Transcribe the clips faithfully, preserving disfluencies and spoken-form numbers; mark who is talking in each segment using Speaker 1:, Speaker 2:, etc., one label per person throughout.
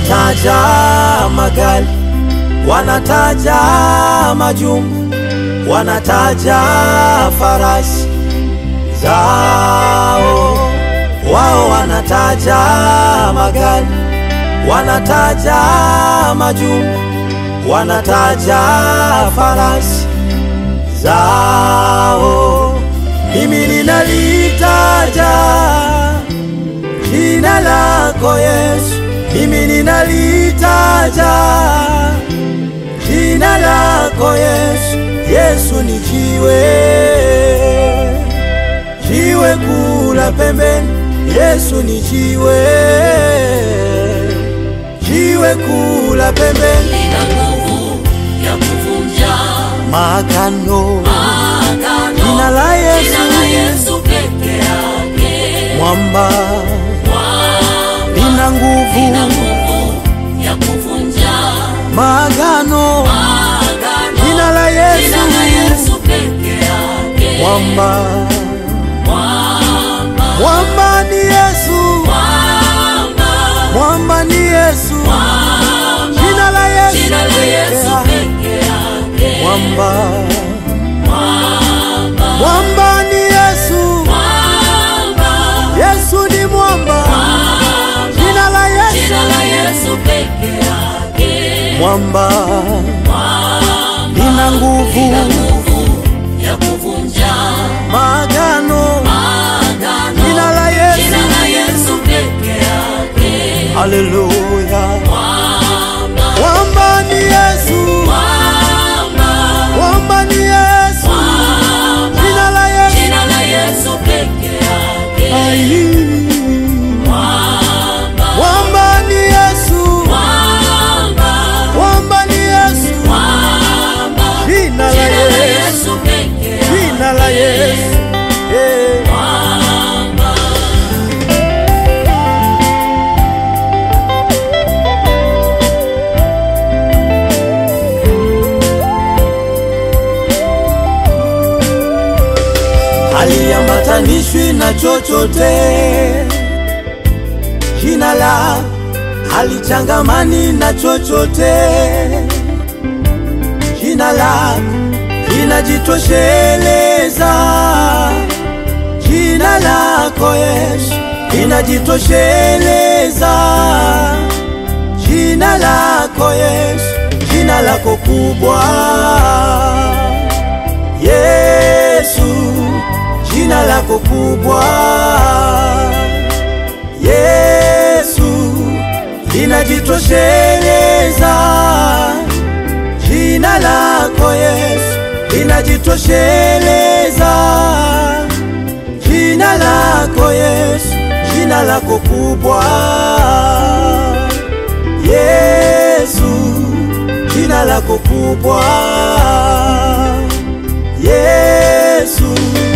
Speaker 1: wanataja magari, wanataja majumba, wanataja farasi zao. Wao wanataja magari, wanataja majumba, wanataja farasi zao. Mimi ninalitaja jina lako Yesu, mimi ninalitaja jina lako Yesu. Yesu ni jiwe, jiwe kula pembeni. Yesu ni jiwe, jiwe kula pembeni.
Speaker 2: Lina nguvu ya kuvunja
Speaker 1: maagano,
Speaker 2: jina
Speaker 1: la Yesu,
Speaker 2: jina la Yesu peke yake.
Speaker 1: Mwamba,
Speaker 2: mwamba,
Speaker 1: lina nguvu,
Speaker 2: lina nguvu ya kuvunja
Speaker 1: maagano, jina la Yesu,
Speaker 2: jina la Yesu peke yake.
Speaker 1: Mwamba,
Speaker 2: mwamba,
Speaker 1: mwamba ni Yesu,
Speaker 2: mwamba,
Speaker 1: mwamba ni Yesu,
Speaker 2: mwamba,
Speaker 1: jina la Yesu,
Speaker 2: jina la Yesu peke yake.
Speaker 1: Mwamba,
Speaker 2: mwamba,
Speaker 1: mwamba ni Yesu,
Speaker 2: mwamba,
Speaker 1: Yesu ni mwamba,
Speaker 2: mwamba,
Speaker 1: jina la Yesu,
Speaker 2: jina la Yesu peke yake.
Speaker 1: Mwamba,
Speaker 2: mwamba,
Speaker 1: lina nguvu,
Speaker 2: lina nguvu ya kuvunja
Speaker 1: maagano,
Speaker 2: maagano,
Speaker 1: jina la Yesu,
Speaker 2: jina la Yesu peke yake.
Speaker 1: haleluya.
Speaker 2: mwamba,
Speaker 1: Mwamba ni Yesu,
Speaker 2: mwamba,
Speaker 1: mwamba ni Yesu,
Speaker 2: mwamba,
Speaker 1: jina la Yesu,
Speaker 2: jina la Yesu peke yake.
Speaker 1: ai,
Speaker 2: mwamba,
Speaker 1: mwamba ni Yesu,
Speaker 2: mwamba,
Speaker 1: mwamba ni Yesu,
Speaker 2: mwamba,
Speaker 1: jina la
Speaker 2: jina la
Speaker 1: Yesu,
Speaker 2: Yesu peke yake.
Speaker 1: jina la Yesu, eh.
Speaker 2: mwamba,
Speaker 1: haliambatanishwi na chochote, jina la halichangamani na chochote, jina la linajitosheleza, jina lako Yesu linajitosheleza, jina lako Yesu, jina lako kubwa Yesu, jina lako kubwa Yesu, linajitosheleza, jina lako Yesu linajitosheleza, jina lako Yesu, jina lako kubwa Yesu, jina lako kubwa Yesu.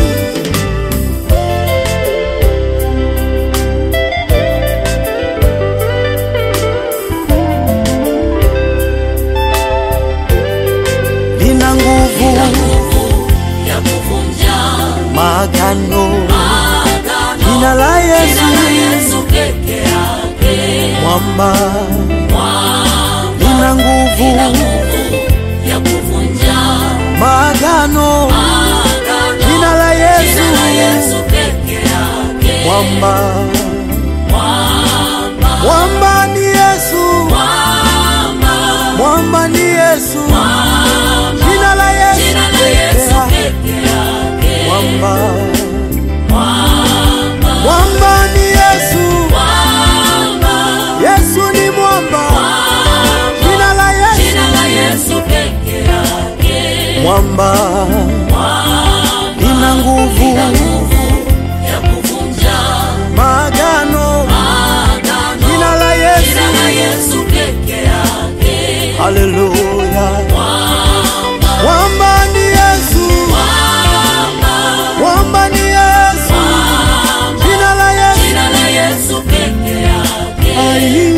Speaker 1: Lina nguvu,
Speaker 2: lina nguvu ya kuvunja
Speaker 1: maagano,
Speaker 2: maagano,
Speaker 1: jina la Yesu,
Speaker 2: jina la Yesu peke yake.
Speaker 1: Mwamba,
Speaker 2: mwamba,
Speaker 1: lina nguvu,
Speaker 2: lina nguvu ya kuvunja
Speaker 1: maagano,
Speaker 2: maagano,
Speaker 1: jina la Yesu,
Speaker 2: jina la Yesu peke yake.
Speaker 1: Mwamba,
Speaker 2: mwamba,
Speaker 1: mwamba ni Yesu,
Speaker 2: mwamba,
Speaker 1: mwamba ni Yesu,
Speaker 2: mwamba,
Speaker 1: jina la Yesu,
Speaker 2: jina la Yesu peke yake.
Speaker 1: Mwamba,
Speaker 2: mwamba,
Speaker 1: mwamba ni Yesu,
Speaker 2: mwamba,
Speaker 1: Yesu ni mwamba, jina la Yesu,
Speaker 2: jina la Yesu peke yake.
Speaker 1: Mwamba, lina nguvu,
Speaker 2: lina nguvu ya kuvunja
Speaker 1: maagano,
Speaker 2: maagano,
Speaker 1: jina la Yesu,
Speaker 2: jina la Yesu peke yake.
Speaker 1: haleluya.
Speaker 2: mwamba,
Speaker 1: Mwamba ni Yesu,
Speaker 2: mwamba,
Speaker 1: mwamba ni Yesu,
Speaker 2: mwamba,
Speaker 1: jina la Yesu,
Speaker 2: jina la Yesu peke yake.
Speaker 1: ai,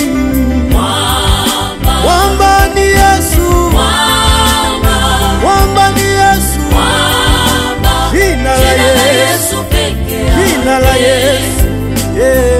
Speaker 2: mwamba,
Speaker 1: mwamba ni Yesu,
Speaker 2: mwamba,
Speaker 1: mwamba ni Yesu,
Speaker 2: mwamba,
Speaker 1: jina la
Speaker 2: jina la
Speaker 1: Yesu,
Speaker 2: Yesu peke yake.
Speaker 1: jina la Yesu, yeah.